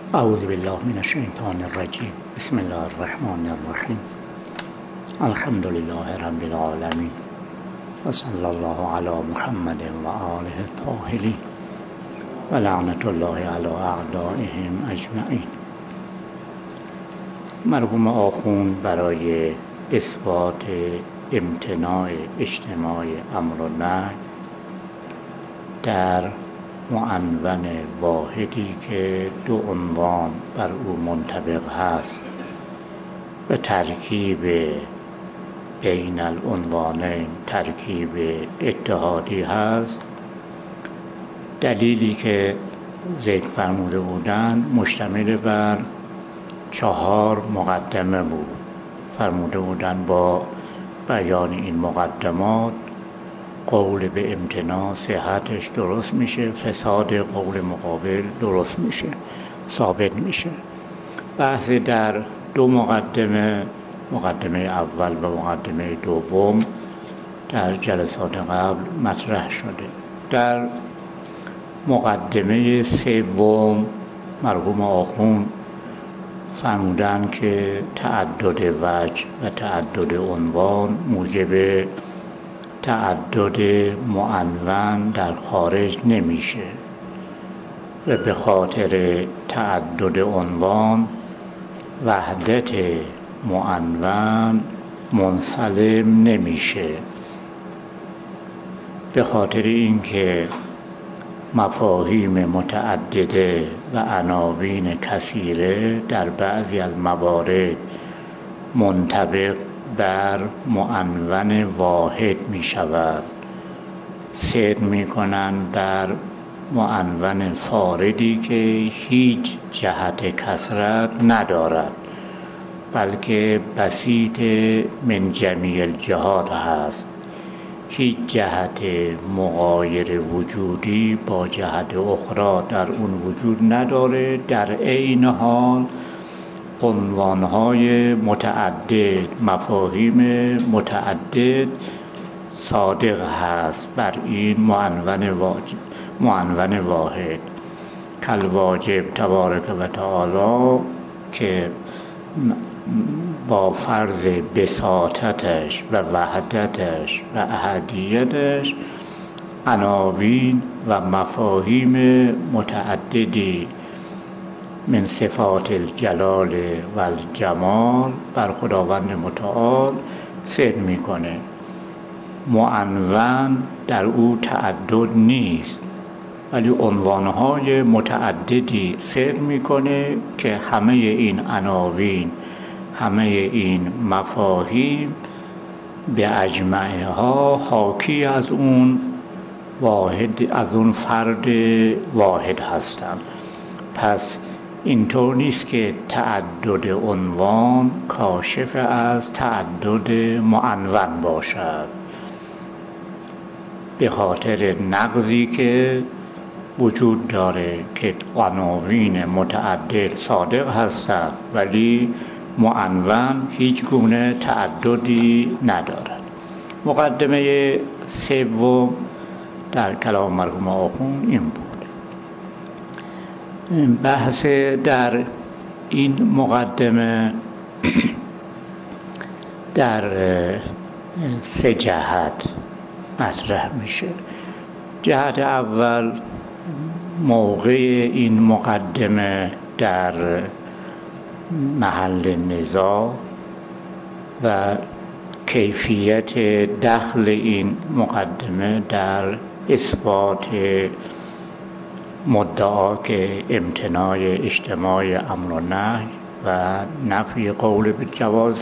اعوذ بالله من الشیطان الرجیم. بسم الله الرحمن الرحیم. الحمد لله رب العالمین و صلی الله علی محمد و آله الطاهرین و لعنت الله علی اعدائهم اجمعین. مرحوم آخوند برای اثبات امتناع اجتماع امر و نهی در معنون واحدی که دو عنوان بر او منطبق هست و ترکیب بین العنوانین ترکیب اتحادی هست، دلیلی که ذکر فرموده بودند مشتمل بر 4 مقدمه بود. فرموده بودند با بیان این مقدمات قول به امتناع صحتش درست میشه، فساد قول مقابل درست میشه، ثابت میشه. بحث در 2 مقدمه اول و مقدمه دوم در جلسات قبل مطرح شده. در مقدمه سوم مرحوم آخوند فرمودند که تعدد وجه و تعدد عنوان موجب تعدد معنون در خارج نمیشه و به خاطر تعدد عنوان وحدت معنون منسلم نمیشه. به خاطر اینکه مفاهیم متعدده و عناوین کثیره در بعضی از موارد منطبق بر معنون واحد می شود، صدق می کنند بر معنون فاردی که هیچ جهت کثرت ندارد بلکه بسیط من جمیع الجهات هست. هیچ جهت مغایر وجودی با جهت اخرى در اون وجود نداره. در عین حال عنوانهای متعدد، مفاهیم متعدد صادق هست بر این معنون واحد. کل واجب تبارک و تعالی که با فرض بساطتش و وحدتش و احدیتش عناوین و مفاهیم متعددی من صفات الجلال و الجمال بر خداوند متعال صدق میکنه. معنون در او تعدد نیست ولی عنوانهای متعددی صدق میکنه که همه این عناوین، همه این مفاهیم به اجمعها حاکی از اون واحد، از اون فرد واحد هستند. پس اینطور نیست که تعدد عنوان کاشف از تعدد معنون باشد. به خاطر نقضی که وجود داره که عناوین متعدد صادق هستند ولی معنون هیچ گونه تعددی ندارد. مقدمه سوم در کلام مرحوم آخوند این بود. بحث در این مقدمه در 3 جهت مطرح میشه. جهت اول موقع این مقدمه در محل نزاع و کیفیت دخل این مقدمه در اثبات مدعا که امتناع اجتماع امر و نهی و نفی قول به جواز.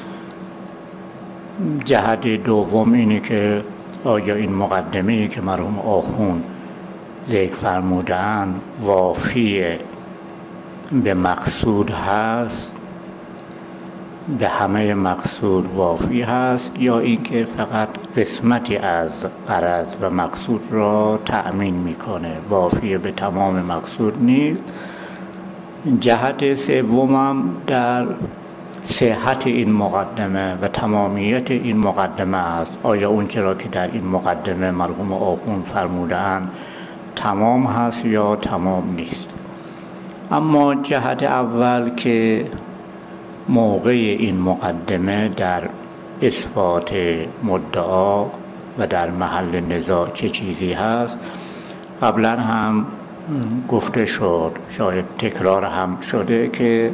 جهت دوم اینه که آیا این مقدمه‌ای که مرحوم آخوند ذکر فرمودند وافی به مقصود هست، به همه مقصود وافی هست، یا اینکه فقط قسمتی از غرض و مقصود را تأمین میکنه، وافی به تمام مقصود نیست. جهت سومم در صحت این مقدمه و تمامیت این مقدمه است. آیا اون چرا که در این مقدمه مرحوم آخوند فرمودند تمام هست یا تمام نیست. اما جهت اول که موقع این مقدمه در اثبات مدعا و در محل نزاع چه چیزی هست قبلا هم گفته شد، شاید تکرار هم شده که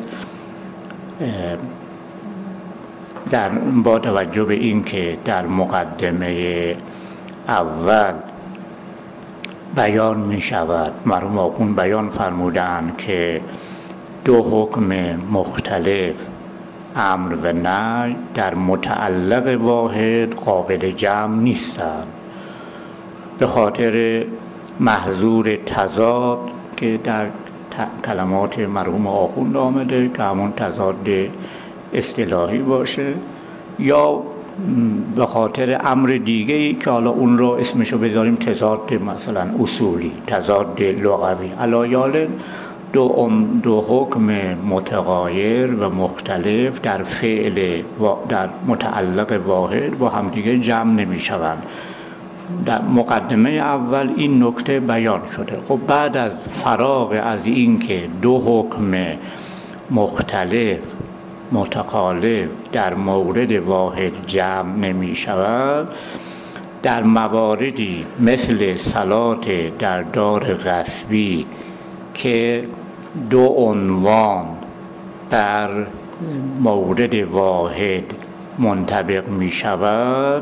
با توجه به این که در مقدمه اول بیان می شود، مرحوم آخوند بیان فرمودند که دو حکم مختلف امر و نهی در متعلق واحد قابل جمع نیستند، به خاطر محظور تضاد که در کلمات مرحوم آخوند آمده که همون تضاد اصطلاحی باشه، یا به خاطر امر دیگه‌ای که حالا اون رو اسمشو بذاریم تضاد مثلا اصولی، تضاد لغوی، علایال دو حکم متغایر و مختلف در فعل در متعلق واحد با همدیگه جمع نمی شوند. در مقدمه اول این نکته بیان شده. خب بعد از فراغ از این که دو حکم مختلف متخالف در مورد واحد جمع نمی شود، در مواردی مثل صلات در دار غصبی که دو عنوان بر مورد واحد منطبق می شود،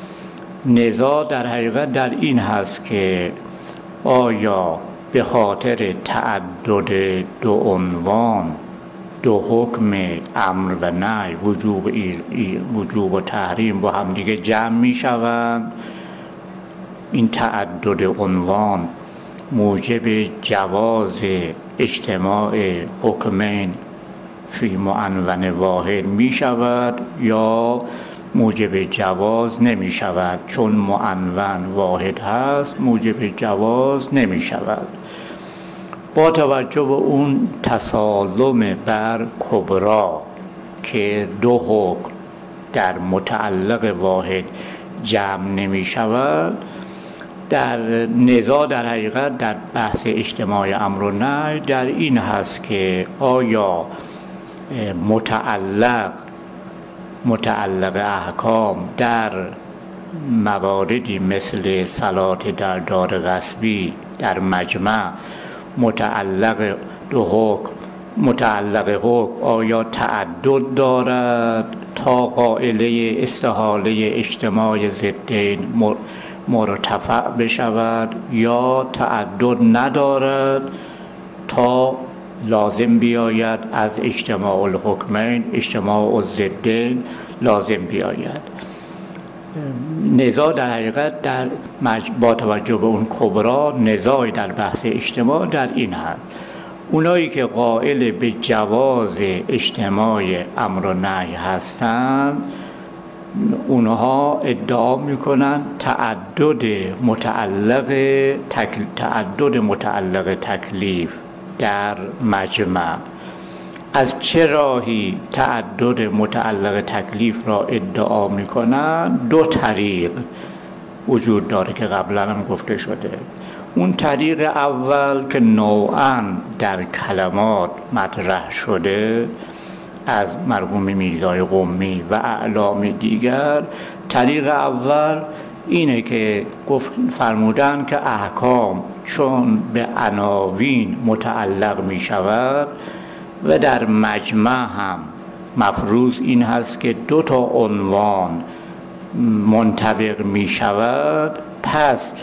نزاع در حقیقت در این هست که آیا به خاطر تعدد دو عنوان دو حکم امر و نهی وجوب و تحریم با هم دیگه جمع می شوند؟ این تعدد عنوان موجب جواز اجتماع حکمین فی معنون واحد می شود یا موجب جواز نمی شود؟ چون معنون واحد هست موجب جواز نمی شود. با توجه به اون تسالم بر کبرا که دو حکم در متعلق واحد جمع نمی شود، در نزاع در حقیقت در بحث اجتماع امر و نهی در این هست که آیا متعلق احکام در مواردی مثل صلات در دار غصبی در مجمع متعلق حکم آیا تعدد دارد تا قائله استحاله اجتماع ضدین مرتفع بشود، یا تعدد ندارد تا لازم بیاید از اجتماع الحکمین اجتماع الضدین لازم بیاید. نزاع در حقیقت با توجه به اون کبرا نزاع در بحث اجتماع در این هست. اونایی که قائل به جواز اجتماع امر و نهی هستند، اونها ادعا میکنن تعدد متعلق تکلیف در مجمع. از چه راهی تعدد متعلق تکلیف را ادعا میکنن؟ دو طریق وجود داره که قبلا هم گفته شده. اون طریق اول که نوعاً در کلمات مطرح شده از مرحوم میرزای قمی و اعلام دیگر، طریق اول اینه که فرمودن که احکام چون به عناوین متعلق می شود و در مجمع هم مفروض این هست که دو تا عنوان منطبق می شود، پس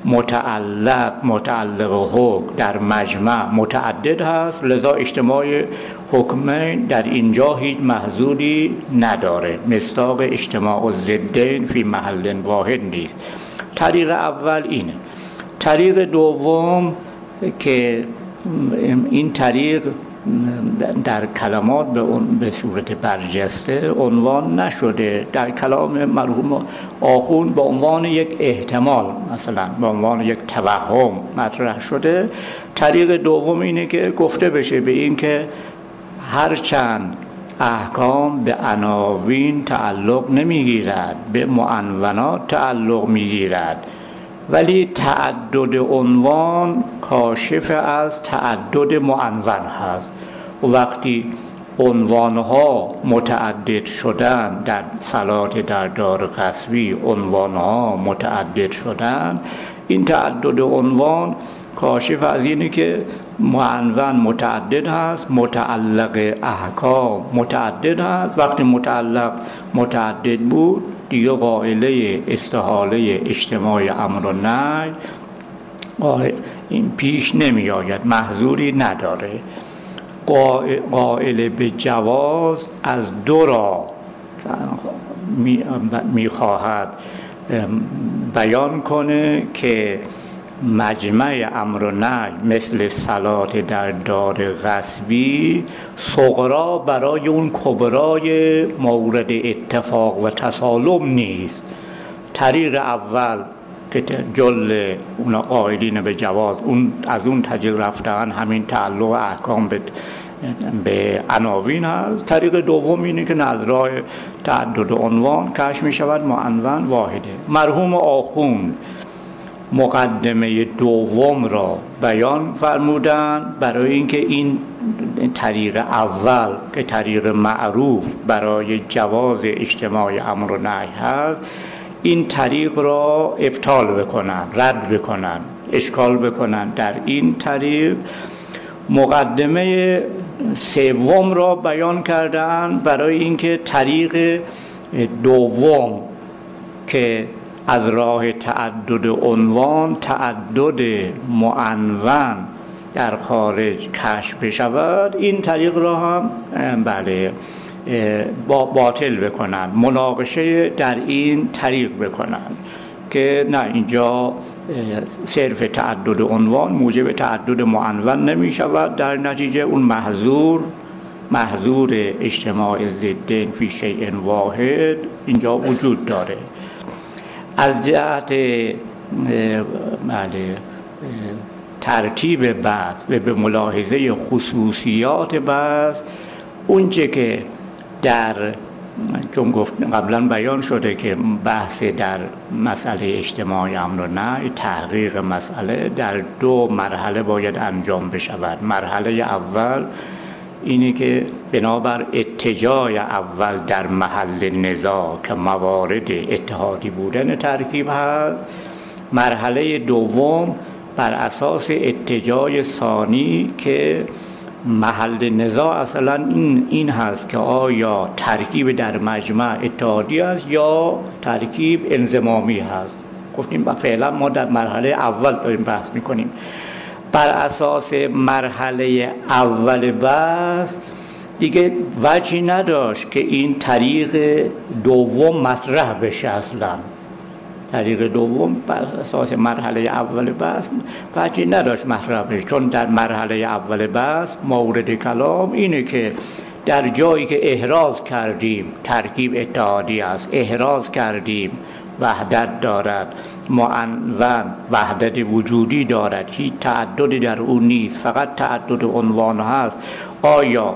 متعلق حکم در مجمع متعدد هست، لذا اجتماع حکمین در اینجا هیچ محظوری نداره، مصداق اجتماع الضدین فی محل واحد نیست. طریق اول اینه. طریق دوم که این طریق در کلمات به صورت برجسته عنوان نشده، در کلام مرحوم آخوند به عنوان یک احتمال، مثلا به عنوان یک توهم مطرح شده. طریق دوم اینه که گفته بشه به این که هرچند احکام به عناوین تعلق نمیگیرد، به معنونات تعلق میگیرد، ولی تعدد عنوان کاشف از تعدد معنون هست. و وقتی عنوانها متعدد شدن در صلات در دار قصوی، عنوانها متعدد شدن، این تعدد عنوان کاشف از اینه که معنون متعدد هست، متعلق احکام متعدد هست. وقتی متعلق متعدد بود دیگه قائله استحاله اجتماع امر و نهی این پیش نمی آید، محظوری نداره. قائل به جواز از دو را میخواهد بیان کنه که مجمع امر و نهی مثل صلات در دار غصبی صغرا برای اون کبرای مورد اتفاق و تسالم نیست. طریق اول که جل اون قائلین به جواز از اون طریق رفتن همین تعلق احکام به عناوین هست. طریق دوم اینه که نظرهای تعدد عنوان کشف می شود معنون واحده. مرحوم آخوند مقدمه دوم را بیان فرمودن برای اینکه این طریق اول که طریق معروف برای جواز اجتماع امر و نهی هست، این طریق را ابطال بکنن، رد بکنن، اشکال بکنن. در این طریق مقدمه سوم را بیان کردن برای اینکه طریق دوم که از راه تعدد عنوان تعدد معنون در خارج کشف بشود، این طریق را هم باطل بکنن، مناقشه در این طریق بکنن که نه، اینجا صرف تعدد عنوان موجب تعدد معنون نمی شود، در نتیجه اون محظور اجتماع ضدین فی شیء واحد اینجا وجود داره. از جهت ترتیب بحث و به ملاحظه خصوصیات بحث، اونچه که چون قبلا بیان شده که بحث در مسئله اجتماع امر و نهی، تحقیق مسئله در دو مرحله باید انجام بشود. مرحله اول اینه که بنابر اتجاه اول در محل نزاع که موارد اتحادی بودن ترکیب هست. مرحله دوم بر اساس اتجاه ثانی که محل نزاع اصلا این هست که آیا ترکیب در مجمع اتحادی است یا ترکیب انضمامی هست. گفتیم فعلا ما در مرحله اول داریم بحث میکنیم. بر اساس مرحله اول بحث دیگه وجهی نداشت که این طریق دوم مطرح بشه. اصلا طریق دوم بر اساس مرحله اول بحث وجهی نداشت مطرح بشه، چون در مرحله اول بحث مورد کلام اینه که در جایی که احراز کردیم ترکیب اتحادی است، احراز کردیم وحدت دارد، معنون وحدت وجودی دارد، هیچ تعددی در اون نیست، فقط تعدد عنوان هست، آیا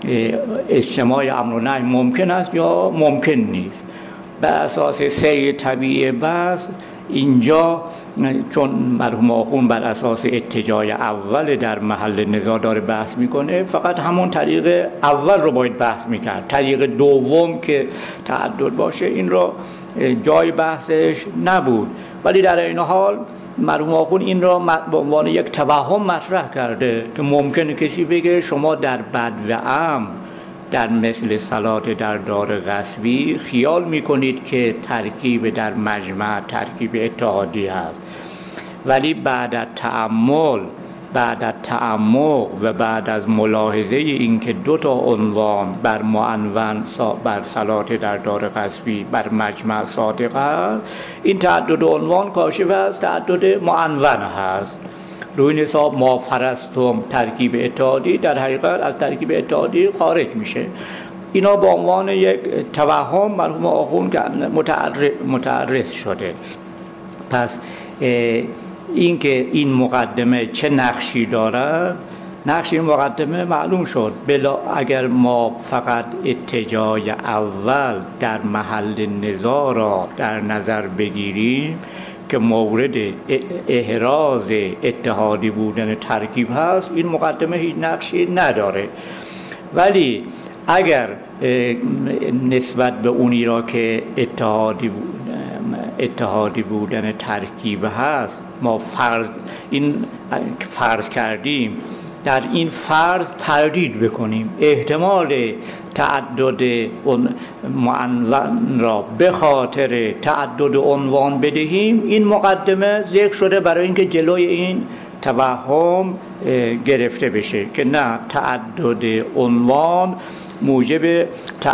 اجتماع امر و نهی ممکن است یا ممکن نیست؟ بر اساس سیر طبیعی بحث اینجا چون مرحوم آخوند بر اساس اتجاه اول در محل نزاع داره بحث میکنه، فقط همون طریق اول رو باید بحث میکرد. طریق دوم که تعدد باشه این رو جای بحثش نبود. ولی در این حال مرحوم آخوند این را به عنوان یک توهم مطرح کرده که ممکنه کسی بگه شما در بد و امر در مثل صلات در دار غصبی خیال میکنید که ترکیب در مجمع ترکیب اتحادی هست، ولی بعد از تأمل، بعد از تعمق و بعد از ملاحظه اینکه دو تا عنوان بر معنون بر صلات در دار غصبی بر مجمع صادق هست، این تعدد عنوان کاشف از تعدد معنون هست. روی حساب ما فرستم ترکیب اتحادی در حقیقت از ترکیب اتحادی خارج میشه. اینا به عنوان یک توهم مرحوم آخوند متعرض شده. پس اینکه این مقدمه چه نقشی دارد، نقش این مقدمه معلوم شد. اگر ما فقط اتجاه اول در محل نزاع را در نظر بگیریم که مورد احراز اتحادی بودن ترکیب هست، این مقدمه هیچ نقشی نداره. ولی اگر نسبت به اونی را که اتحادی بودن ترکیب هست ما فرض کردیم، در این فرض تردید بکنیم، احتمال تعدد معنون را به خاطر تعدد عنوان بدهیم، این مقدمه ذکر شده برای اینکه جلوی این توهم گرفته بشه که نه، تعدد عنوان موجب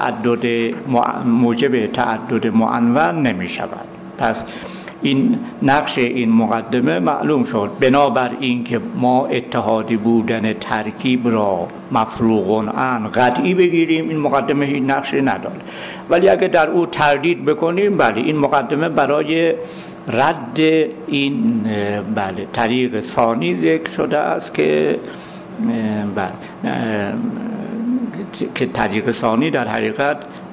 تعدد معنون نمی شود. پس این نقش این مقدمه معلوم شد. بنابر این که ما اتحادی بودن ترکیب را مفروغ عن قطعی بگیریم، این مقدمه هیچ نقشی نداره. ولی اگه در او تردید بکنیم، بله این مقدمه برای رد این طریق ثانی ذکر شده است که که طریق ثانی در حقیقت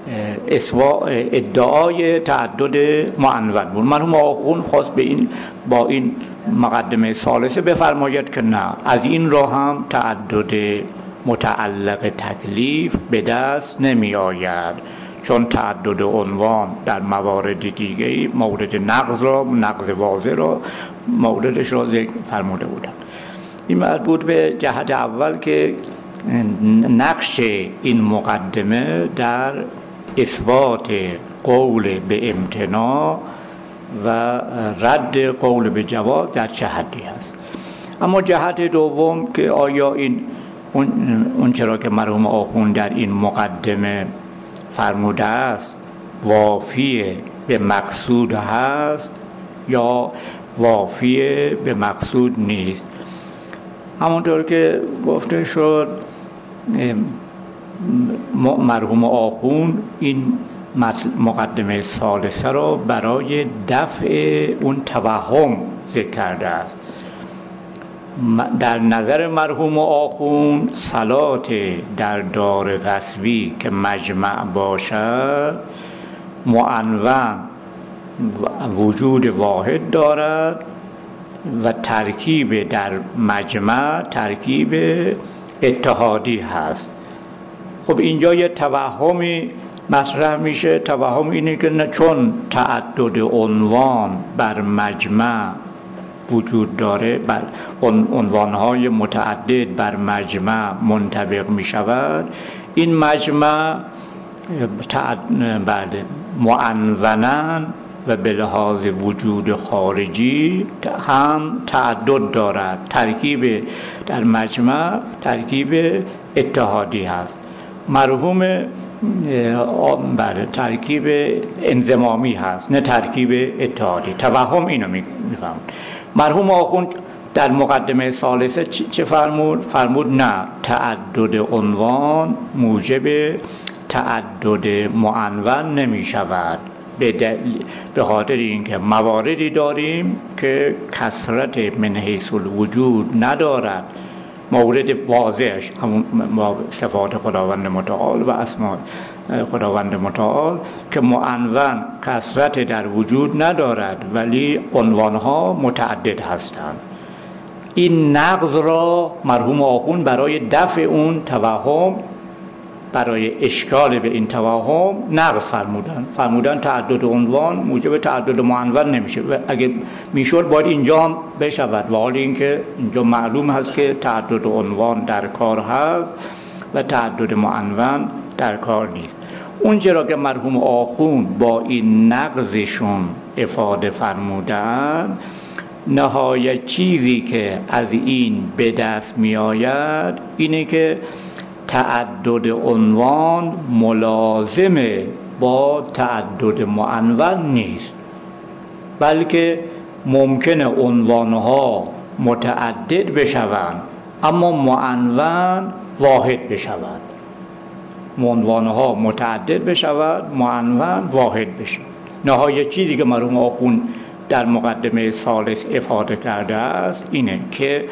ادعای تعدد معنون بود. مرحوم آخوند خواست با این مقدمه ثالثه بفرماید که نه، از این راه هم تعدد متعلق تکلیف به دست نمی آید، چون تعدد عنوان در موارد دیگری مورد نقض واضح را موردش را ذکر فرموده بودند. این مربوط به جهت اول که نقش این مقدمه در اثبات قول به امتناع و رد قول به جواز در چه حدی است. اما جهت دوم که آیا اون چرا که مرحوم آخوند در این مقدمه فرموده است وافی به مقصود هست یا وافی به مقصود نیست. همونطور که گفته شد مرحوم آخوند این مقدمه ثالثه را برای دفع اون توهم ذکر کرده است. در نظر مرحوم آخوند صلات در دار غصبی که مجمع باشد معنون وجود واحد دارد و ترکیب در مجمع ترکیب اتحادی هست. خب اینجا یه توهمی مطرح میشه. توهم اینه که نه، چون تعدد عنوان بر مجمع وجود داره، بر عنوانهای متعدد بر مجمع منطبق میشود، این مجمع معنوناً و به لحاظ وجود خارجی هم تعدد دارد. ترکیب در مجمع ترکیب اتحادی هست. مرحوم ترکیب انضمامی هست، نه ترکیب اتحادی. توهم اینو میفهم. مرحوم آخوند در مقدمه ثالثه چه فرمود؟ فرمود نه، تعدد عنوان موجب تعدد معنون نمی شود، به خاطر اینکه مواردی داریم که کثرت من حیث الوجود ندارد. مورد واضحش همون صفات خداوند متعال و اسماء خداوند متعال که معنون کثرت در وجود ندارد ولی عنوانها متعدد هستند. این نقض را مرحوم آخوند برای دفع اون توهم، برای اشکال به این توهم نقض فرمودن تعدد عنوان موجب تعدد معنون نمیشه و اگه میشد باید اینجا هم بشود، و حال اینکه اینجا معلوم هست که تعدد عنوان در کار هست و تعدد معنون در کار نیست. اون چرا که مرحوم آخوند با این نقضشون افاده فرمودن، نهایت چیزی که از این به دست می آید اینه که تعدد عنوان ملازم با تعدد معنون نیست، بلکه ممکنه عنوانها متعدد بشوند اما معنون واحد بشوند. عنوانها متعدد بشود، معنون واحد بشه. نهایت چیزی که مرحوم آخوند در مقدمه ثالث افاده کرده است اینه که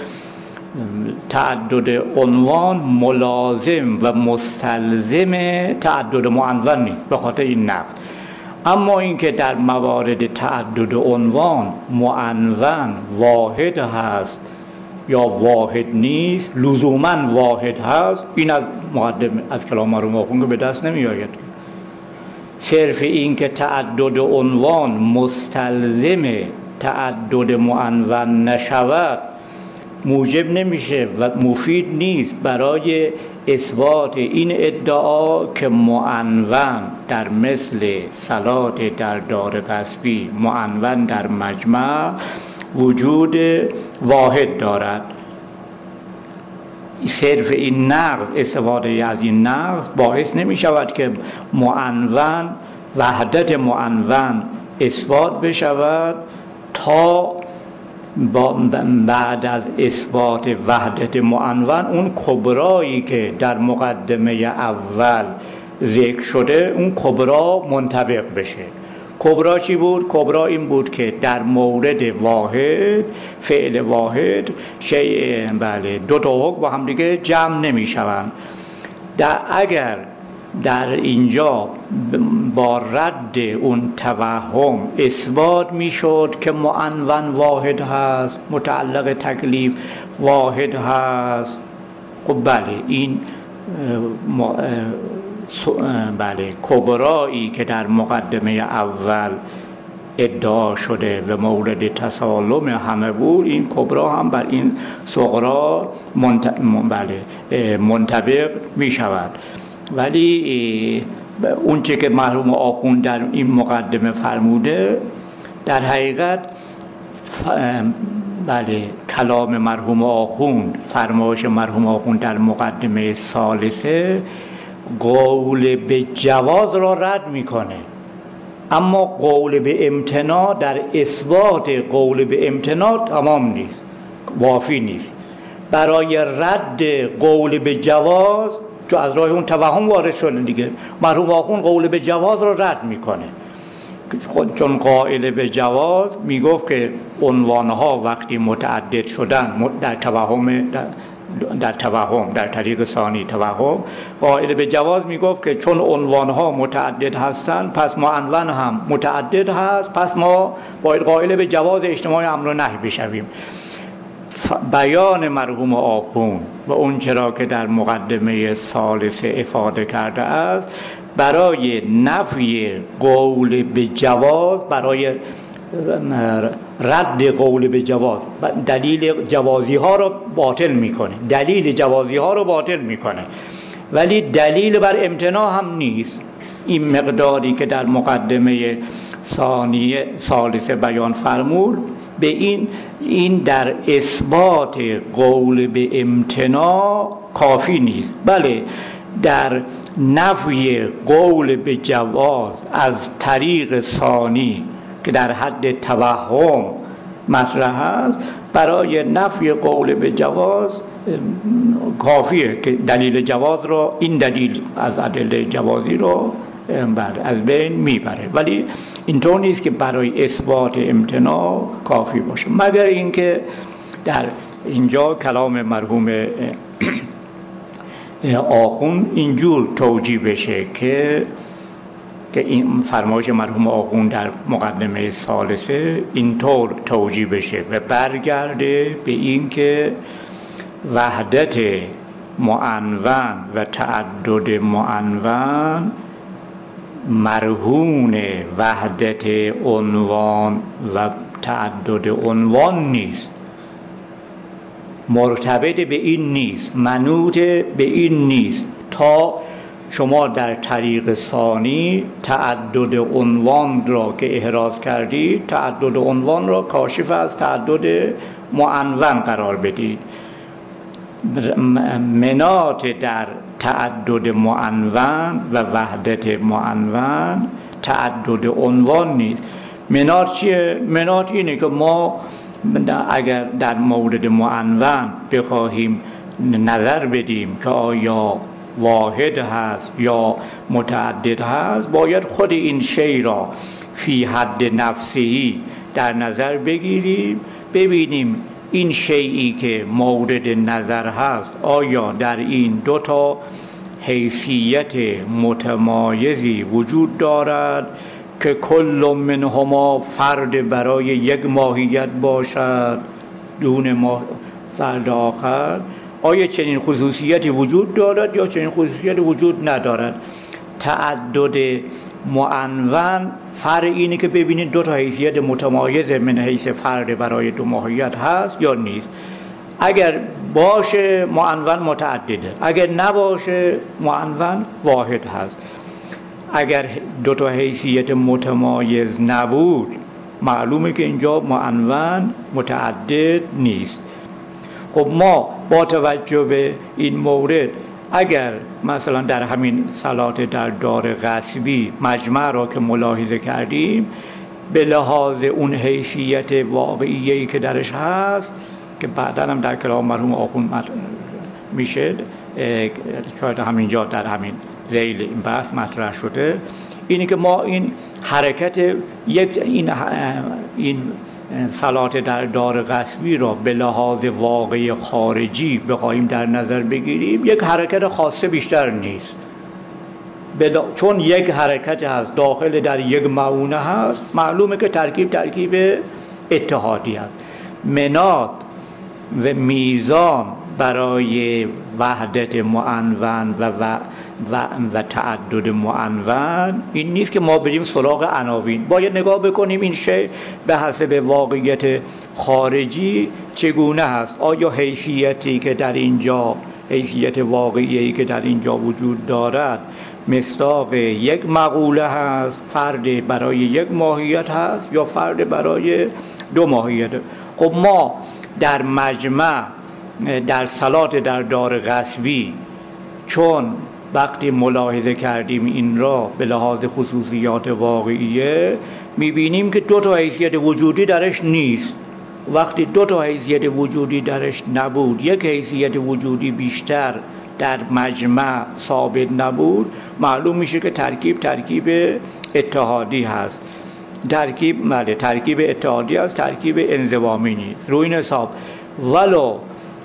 تعدد عنوان ملازم و مستلزم تعدد معنون نیست، به خاطر این نقد. اما اینکه در موارد تعدد عنوان معنون واحد هست یا واحد نیست، لزوما واحد هست، این از مقدمه از کلام مرحوم آخوند به دست نمی آید. صرف این که تعدد عنوان مستلزم تعدد معنون نشود موجب نمیشه و مفید نیست برای اثبات این ادعا که معنون در مثل صلات در دار غصبی، معنون در مجمع وجود واحد دارد. صرف این نقض، استفاده از این نقض باعث نمی شود که معنون، وحدت معنون اثبات بشود تا بعد از اثبات وحدت معنون اون کبرایی که در مقدمه اول ذکر شده اون کبرا منطبق بشه. کبرا چی بود؟ کبرا این بود که در مورد واحد، فعل واحد، شیء دو تا حکم با هم دیگه جمع نمی شوند. اگر در اینجا با رد اون توهم اثبات می شد که معنون واحد هست، متعلق تکلیف واحد هست، خب بله این بله کبرایی که در مقدمه اول ادعا شده و مورد تسالم همه بود، این کبرا هم بر این صغرا منطبق می شود. ولی اون چه که مرحوم آخوند در این مقدمه فرموده در حقیقت بله کلام مرحوم آخوند، فرمایش مرحوم آخوند در مقدمه ثالثه قول به جواز را رد میکنه، اما قول به امتناع در اثبات قول به امتناع تمام نیست، وافی نیست. برای رد قول به جواز چون از راه اون توهم وارد شده دیگه، مرحوم آخوند قول به جواز را رد میکنه، چون قائل به جواز میگفت که عنوانها وقتی متعدد شدن در توهم در طریق ثانی توهم، قائل به جواز میگفت که چون عنوانها متعدد هستند پس معنون هم متعدد هست، پس ما باید قائل به جواز اجتماع امر و نهی بشویم. بیان مرحوم آخوند و اون چرا که در مقدمه ثالثه افاده کرده است برای نفی قول به جواز، برای رد قول به جواز، دلیل جوازی ها رو باطل میکنه، دلیل جوازی ها رو باطل میکنه، ولی دلیل بر امتناع هم نیست. این مقداری که در مقدمه ثالثه بیان فرمود به این در اثبات قول به امتناع کافی نیست، بله در نفی قول به جواز از طریق ثانی که در حد توهم مطرح است، برای نفی قول به جواز کافیه که دلیل جواز رو، این دلیل از ادله جوازی رو از بین میبره، ولی اینطور نیست که برای اثبات امتناع کافی باشه، مگر اینکه در اینجا کلام مرحوم آخوند اینجور توجیه بشه که این فرمایش مرحوم آخوند در مقدمه ثالثه اینطور توجیه بشه و برگرده به این که وحدت معنون و تعدد معنون مرهون وحدت عنوان و تعدد عنوان نیست، مرتبط به این نیست، منوط به این نیست تا شما در طریق ثانی تعدد عنوان را که احراز کردید، تعدد عنوان را کاشف از تعدد معنون قرار بدید. مناط در تعدد معنون و وحدت معنون تعدد عنوان نیست. مناط چیه؟ مناط اینه که ما اگر در مورد معنون بخواهیم نظر بدیم که آیا واحد هست یا متعدد هست، باید خود این شی را فی حد نفسی در نظر بگیریم، ببینیم این شیئی که مورد نظر هست آیا در این دو تا حیثیت متمایزی وجود دارد که کل منهما فرد برای یک ماهیت باشد دون فرد آخر، آیا چنین خصوصیتی وجود دارد یا چنین خصوصیتی وجود ندارد؟ تعدد معنون فرق اینه که ببینید دو تا حیثیت متمایز من حیث فرد برای دو ماهیت هست یا نیست. اگر باشه معنون متعدده، اگر نباشه معنون واحد هست. اگر دو تا حیثیت متمایز نبود معلومه که اینجا معنون متعدد نیست. خب ما با توجه به این مورد اگر مثلا در همین صلات در دار غصبی مجمع را که ملاحظه کردیم به لحاظ اون حیثیت واقعیه‌ای که درش هست که بعدا هم در کلام مرحوم آخوند میشه، شاید همینجا در همین ذیل این بحث مطرح شده، اینی که ما این حرکت این صلات در دار غصبی را به لحاظ واقعی خارجی بخواهیم در نظر بگیریم یک حرکت خاصه بیشتر نیست، چون یک حرکت هست داخل در یک معونه هست معلومه که ترکیب اتحادی هست. مناد و میزان برای وحدت معنون و تعدد معنون این نیست که ما بریم سراغ عناوین، باید نگاه بکنیم این شی به حسب واقعیت خارجی چگونه هست. آیا حیثیتی که در اینجا، حیثیت واقعی که در اینجا وجود دارد مصداق یک مقوله هست، فرد برای یک ماهیت هست یا فرد برای دو ماهیت؟ خب ما در مجمع در صلات در دار غصبی چون وقتی ملاحظه کردیم این را به لحاظ خصوصیات واقعیه میبینیم که دو تا حیثیت وجودی درش نیست. وقتی دو تا حیثیت وجودی درش نبود، یک حیثیت وجودی بیشتر در مجمع ثابت نبود، معلوم میشه که ترکیب اتحادی هست. ترکیب اتحادی هست، ترکیب انضمامی نیست. روی این حساب ولو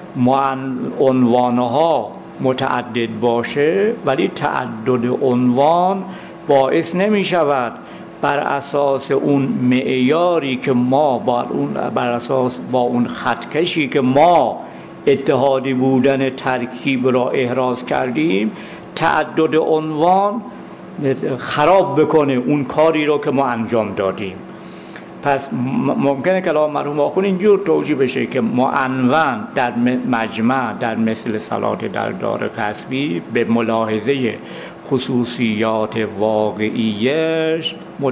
عنوانها متعدد باشه ولی تعدد عنوان باعث نمی شود بر اساس اون معیاری که ما با اون خطکشی که ما اتحادی بودن ترکیب را احراز کردیم تعدد عنوان خراب بکنه اون کاری را که ما انجام دادیم. پس ممکنه کلام مرحوم آخوند اینجور توجیه بشه که معنون در مجمع در مثل صلات در دار غصبی به ملاحظه خصوصیات واقعیش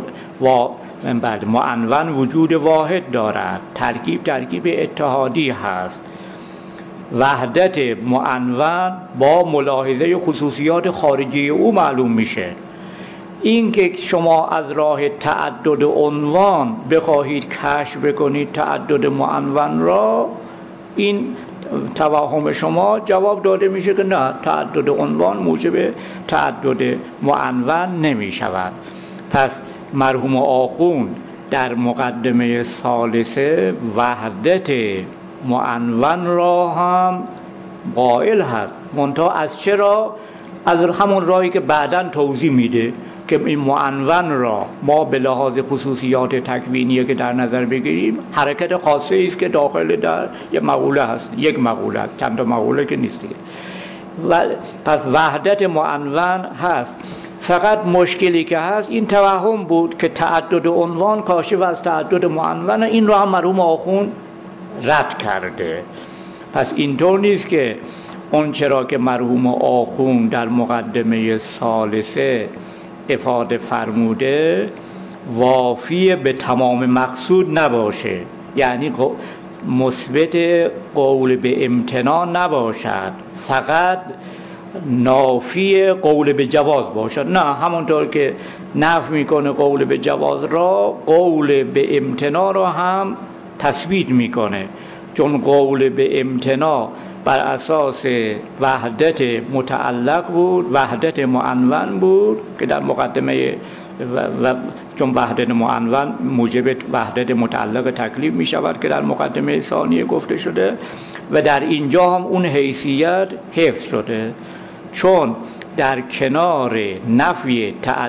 معنون وجود واحد دارد، ترکیب اتحادی هست. وحدت معنون با ملاحظه خصوصیات خارجی او معلوم میشه. این که شما از راه تعدد عنوان بخواهید کشف بکنید تعدد معنون را، این توهم شما جواب داده میشه که نه، تعدد عنوان موجب تعدد معنون نمی شود. پس مرحوم آخوند در مقدمه ثالثه وحدت معنون را هم قائل هست، منتها از چرا؟ از همون راهی که بعداً توضیح میده که این معنون را ما به لحاظ خصوصیات تکوینیه که در نظر بگیریم حرکت خاصه است که داخل در یک مقوله هست، یک مقوله هست، چند تا مقوله که نیست دیگه. پس وحدت معنون هست. فقط مشکلی که هست این توهم بود که تعدد عنوان کاشف از تعدد معنون، این را هم مرحوم آخوند رد کرده. پس اینطور نیست که اون چرا که مرحوم آخوند در مقدمه ثالثه افاده فرموده وافی به تمام مقصود نباشه، یعنی مثبت قول به امتناع نباشد، فقط نافی قول به جواز باشد. نه، همونطور که نفی میکنه قول به جواز را، قول به امتناع را هم تثبیت میکنه، چون قول به امتناع بر اساس وحدت متعلق بود، وحدت معنون بود که در مقدمه چون وحدت معنون موجب وحدت متعلق تکلیف می شود که در مقدمه ثانیه گفته شده و در اینجا هم اون حیثیت حفظ شده، چون در کنار نفی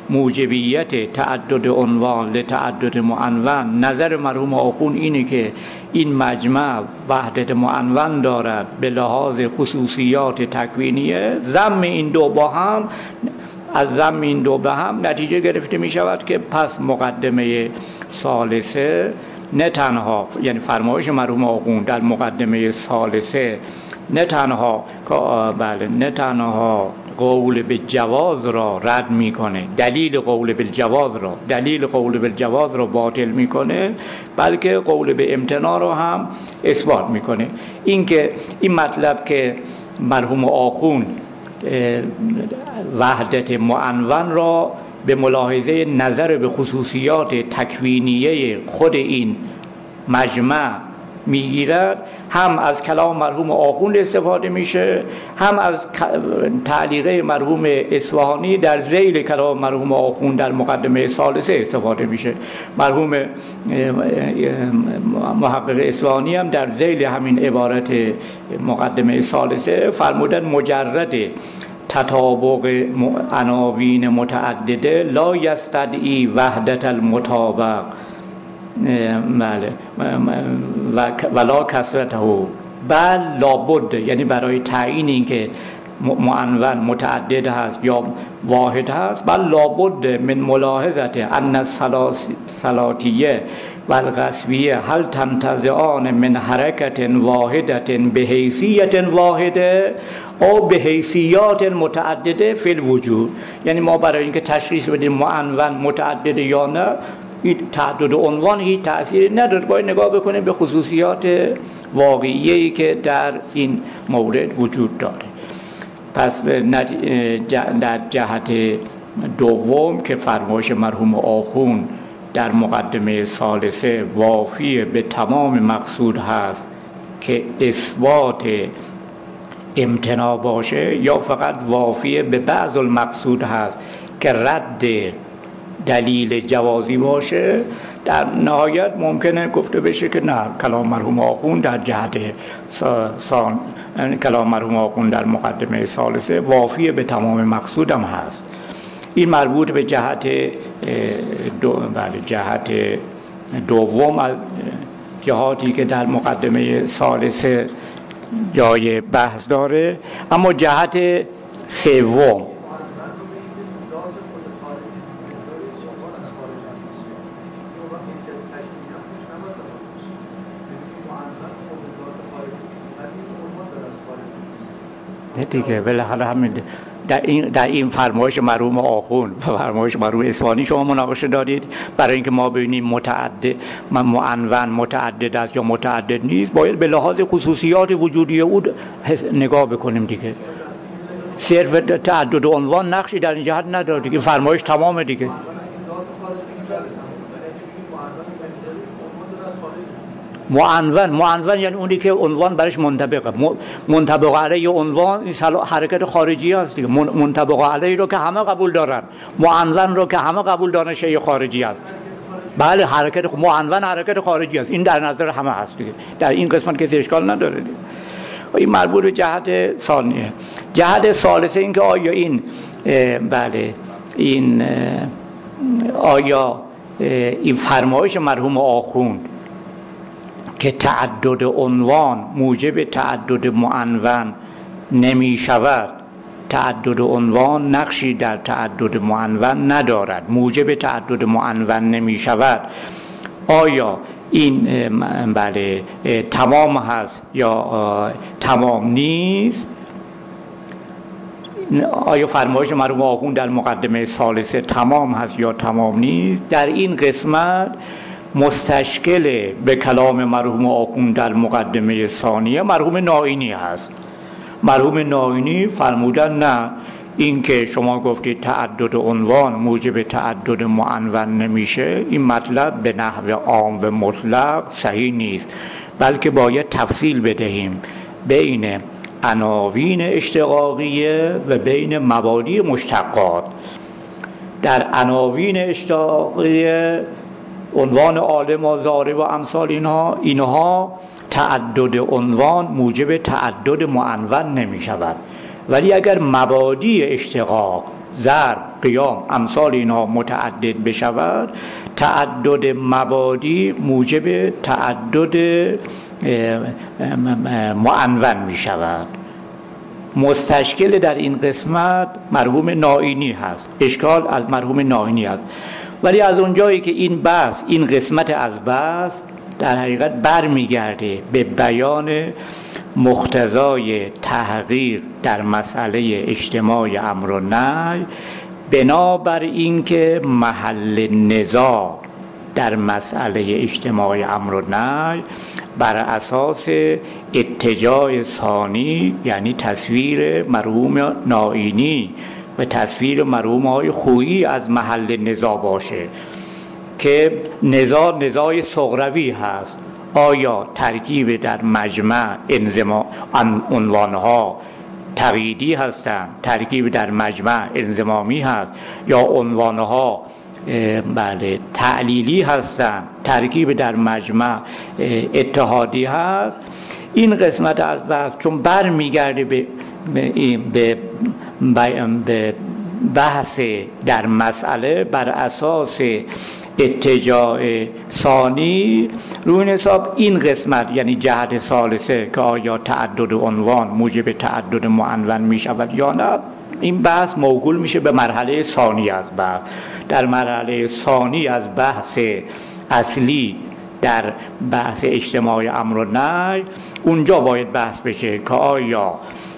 موجبیت تعدد عنوان لتعدد معنون، نظر مرحوم آخوند اینه که این مجمع وحدت معنون دارد به لحاظ خصوصیات تکوینیه. ضم این دو با هم، از ضم این دو به هم نتیجه گرفته می شود که پس مقدمه ثالثه نه تنها، یعنی فرمایش مرحوم آخوند در مقدمه ثالثه نه تنها قول به جواز را رد میکنه، دلیل قول به جواز را باطل میکنه، بلکه قول به امتناع را هم اثبات میکنه. این مطلب که مرحوم آخوند وحدت معنون را به ملاحظه نظر به خصوصیات تکوینیه خود این مجمع میگیرد، هم از کلام مرحوم آخوند استفاده میشه، هم از تعلیقه مرحوم اصفهانی در ذیل کلام مرحوم آخوند در مقدمه ثالثه استفاده میشه. مرحوم محقق اصفهانی هم در ذیل همین عبارت مقدمه ثالثه فرمودن مجرد تطابق عناوین متعدده لا یستدعی وحدت المطابق ولا کثرته، بل لابد، یعنی برای تعیین اینکه معنون متعدد هست یا واحد هست، بل لابد من ملاحظت ان الثلاثیه و القصویه هل تنتزعان من حرکت واحدت به حیثیت واحده او به حیثیات متعدده فی الوجود. یعنی ما برای اینکه تشخیص بدیم معنون متعدد یا نه، تعدد عنوان هیچ تأثیری نداره، باید نگاه بکنیم به خصوصیات واقعیه‌ای که در این مورد وجود داره. پس در جهت دوم که فرمایش مرحوم آخوند در مقدمه ثالثه وافی به تمام مقصود هست که اثبات امتناع باشه، یا فقط وافی به بعض المقصود هست که رد دلیل جوازی باشه، در نهایت ممکنه گفته بشه که نه، کلام مرحوم آخوند در جهت کلام مرحوم آخوند در مقدمه ثالثه وافی به تمام مقصودم هست. این مربوط به جهت دوم از جهاتی که در مقدمه ثالثه جای بحث داره. اما جهت سوم دیگه بالاخره همین در این فرمایش مرحوم آخوند و فرمایش مرحوم اصفهانی شما مناقشه دارید. برای اینکه ما ببینیم معنون متعدد است یا متعدد نیست، باید به لحاظ خصوصیات وجودی او نگاه بکنیم دیگه. صرف تعدد عنوان نقشی در این جهت نداره دیگه، فرمایش تمام دیگه. معنون یعنی اونی که عنوان برش منطبقه. منطبق علیه عنوان این حرکت خارجی هست دیگه. منطبق علیه رو که همه قبول دارن، معنون رو که همه قبول دارن شیء خارجی است. بله، معنون حرکت خارجی است، این در نظر همه هست دیگه. در این قسمت کسی اشکال نداره دیگه. این مربوط به جهت ثانیه. جهت ثالثه این که آیا این فرمایش مرحوم آخوند که تعدد عنوان موجب تعدد معنون نمی شود، تعدد عنوان نقشی در تعدد معنون ندارد، موجب تعدد معنون نمی شود، آیا این تمام هست یا تمام نیست؟ آیا فرمایش مرحوم آخوند در مقدمه ثالثه تمام هست یا تمام نیست؟ در این قسمت مستشکل به کلام مرحوم آخوند در مقدمه ثانیه مرحوم ناینی هست. مرحوم ناینی فرمودن نه، این که شما گفتید تعدد عنوان موجب تعدد معنون نمیشه، این مطلب به نحو عام و مطلق صحیح نیست، بلکه باید تفصیل بدهیم بین عناوین اشتقاقیه و بین مبانی مشتقات. در عناوین اشتقاقیه عنوان عالم و ضارب و امثال اینها تعدد عنوان موجب تعدد معنون نمی شود، ولی اگر مبادی اشتقاق، ضرب، قیام، امثال اینها متعدد بشود، تعدد مبادی موجب تعدد معنون می شود. مستشکل در این قسمت مرحوم نائینی هست، اشکال از مرحوم نائینی هست. ولی از اونجایی که این بحث، این قسمت از بحث در حقیقت برمیگرده به بیان مقتضای تحقیق در مسئله اجتماع امر و نهی، بنابر این که محل نزاع در مسئله اجتماع امر و نهی بر اساس اتجاه ثانی، یعنی تصویر مرحوم نائینی و تصویر مرحوم های خویی از محل نزاع باشه که نزاع صغروی هست. آیا ترکیب در مجمع عنوانها تقییدی هستند، ترکیب در مجمع انضمامی هست، یا عنوانها تعلیلی هستند، ترکیب در مجمع اتحادی هست. این قسمت از بحث چون برمیگرده به بحث در مسئله بر اساس اتجاه ثانی، روی این حساب این قسمت یعنی جهت ثالثه که آیا تعدد عنوان موجب تعدد معنون می شود یا نه، این بحث موکول میشه به مرحله ثانی از بحث. در مرحله ثانی از بحث اصلی در بحث اجتماع امر و نهی، اونجا باید بحث بشه که آیا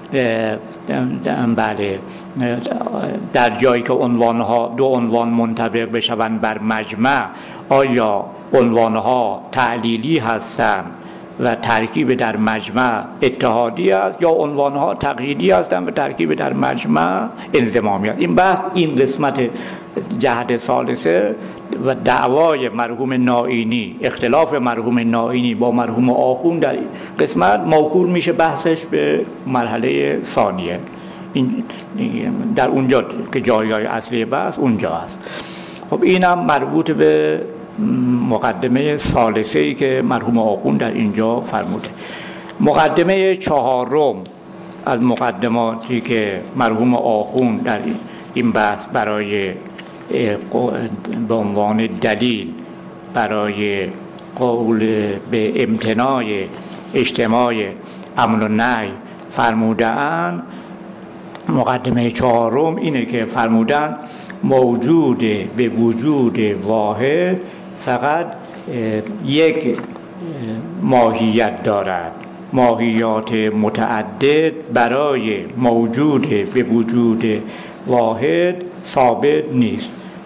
در جایی که عنوانها دو عنوان منطبق بشوند بر مجمع، آیا عنوانها تعلیلی هستند و ترکیب در مجمع اتحادی است، یا عنوانها تقییدی هستند و ترکیب در مجمع انضمامی است. این بحث این قسمت جهت ثالثه و دعوای مرحوم نائینی، اختلاف مرحوم نائینی با مرحوم آخوند در قسمت موکول میشه بحثش به مرحله ثانیه. این در اونجا که جایگاه اصلی بحث اونجا است. خب اینم مربوط به مقدمه ثالثه‌ای که مرحوم آخوند در اینجا فرموده. مقدمه چهارم از مقدماتی که مرحوم آخوند در این بحث برای به عنوان دلیل برای قول به امتناع اجتماع امر و نهی فرمودند، مقدمه چهارم اینه که فرمودند موجود به وجود واحد فقط یک ماهیت دارد. ماهیات متعدد برای موجود به وجود واحد ثابت نیست.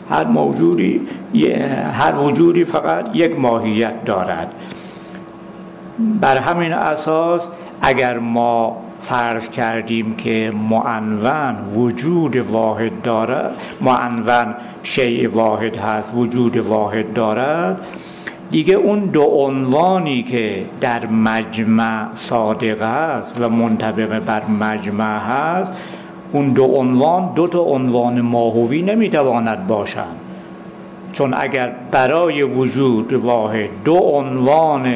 هر وجودی فقط یک ماهیت دارد. بر همین اساس اگر ما فرض کردیم که معنون وجود واحد دارد، معنون شیء واحد هست، وجود واحد دارد، دیگه اون دو عنوانی که در مجمع صادق هست و منطبق بر مجمع هست، اون دو عنوان دو تا عنوان ماهوی نمیتواند باشند. چون اگر برای وجود واحد دو عنوان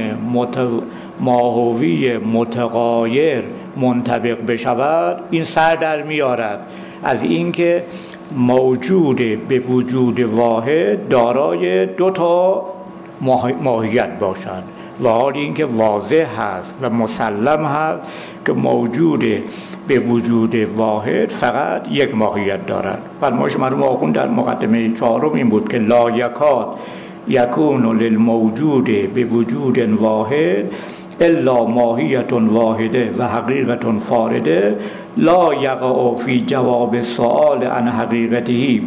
ماهوی متغایر منطبق بشود، این سر در میارد از اینکه موجود به وجود واحد دارای دو تا ماهیت باشد، و حالی اینکه واضح هست و مسلم هست که موجود به وجود واحد فقط یک ماهیت دارد. فرمایش مرحوم آخوند در مقدمه چهارم این بود که لا یکاد یکون للموجود به وجود واحد الا ماهیت واحده و حقیقت فارده لا یقع فی جواب السؤال عن حقیقته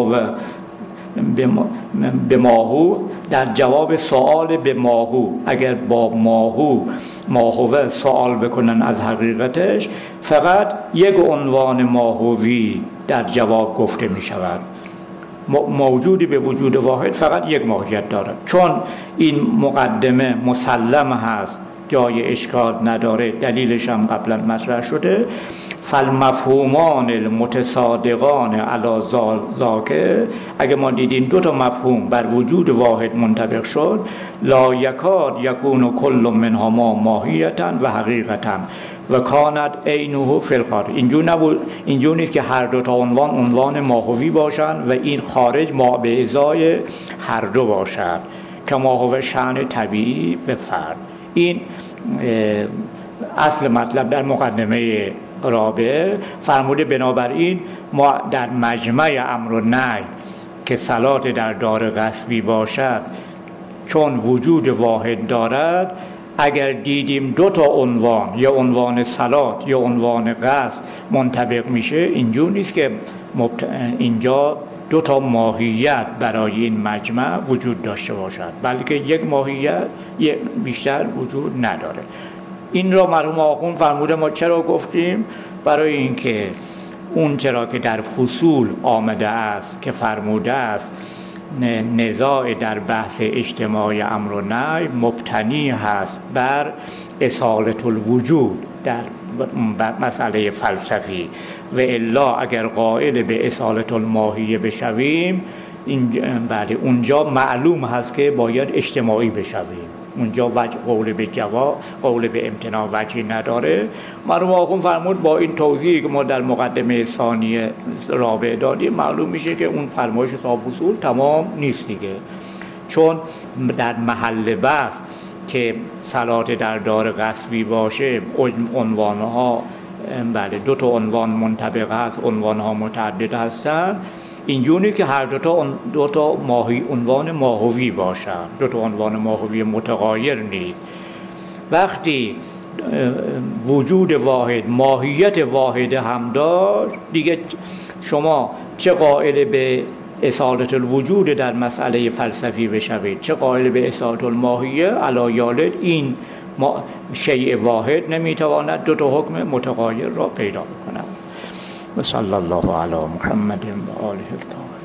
بما هو در جواب سوال به ماهو، اگر با ماهو سوال بکنن از حقیقتش، فقط یک عنوان ماهوی در جواب گفته می شود. موجودی به وجود واحد فقط یک ماهیت دارد. چون این مقدمه مسلم هست، جای اشکال نداره، دلیلش هم قبلا مطرح شده، فالمفهومان المتصادقان علی ذاک، اگه ما دیدیم دو تا مفهوم بر وجود واحد منطبق شد، لا یکاد یکون کل منهما ماهیتا و حقیقتا و کانت عینه فی الخارج. اینجور نیست که هر دو تا عنوان ماهوی باشند و این خارج ما به ازای هر دو باشد، که ماهو شأن طبیعی به فرد. این اصل مطلب در مقدمه رابعه. فرموده بنابراین ما در مجمع امر و نهی که صلات در دار غصبی باشد، چون وجود واحد دارد، اگر دیدیم دو تا عنوان، یا عنوان صلات یا عنوان غصب منطبق میشه، اینجور نیست که اینجا دو تا ماهیت برای این مجمع وجود داشته باشد، بلکه یک ماهیت بیشتر وجود نداره. این را مرحوم آخوند فرموده ما چرا گفتیم؟ برای اینکه اون چرا که در فصول آمده است که فرموده است نزاع در بحث اجتماع امر و نهی مبتنی هست بر اصالت الوجود در مسئله فلسفی، و الا اگر قائل به اصالت الماهیه بشویم، اونجا معلوم هست که باید اجتماعی بشویم، اونجا قول به جواب، قول به امتناع وجهی نداره. مرحوم آخوند فرمود با این توضیحی که ما در مقدمه ثانیه رابعه دادیم معلوم میشه که اون فرمایش صاحب اصول تمام نیست دیگه، چون در محل بحث که صلات در دار غصبی باشه، عنوانها دو تا عنوان منطبق هست، عنوانها متعدد هستن، اینجوری که هر دو تا عنوان ماهوی باشن، دو تا عنوان ماهوی متغایر نیست. وقتی وجود واحد ماهیت واحد هم داشت، دیگه شما چه قائل به اصالت الوجود در مسئله فلسفی بشوید، چه قائل به اصالت الماهیه، علی یالد این شیء واحد نمیتواند دو تا حکم متغایر را پیدا بکند. و صلی الله علی محمد و آله الطاهرین.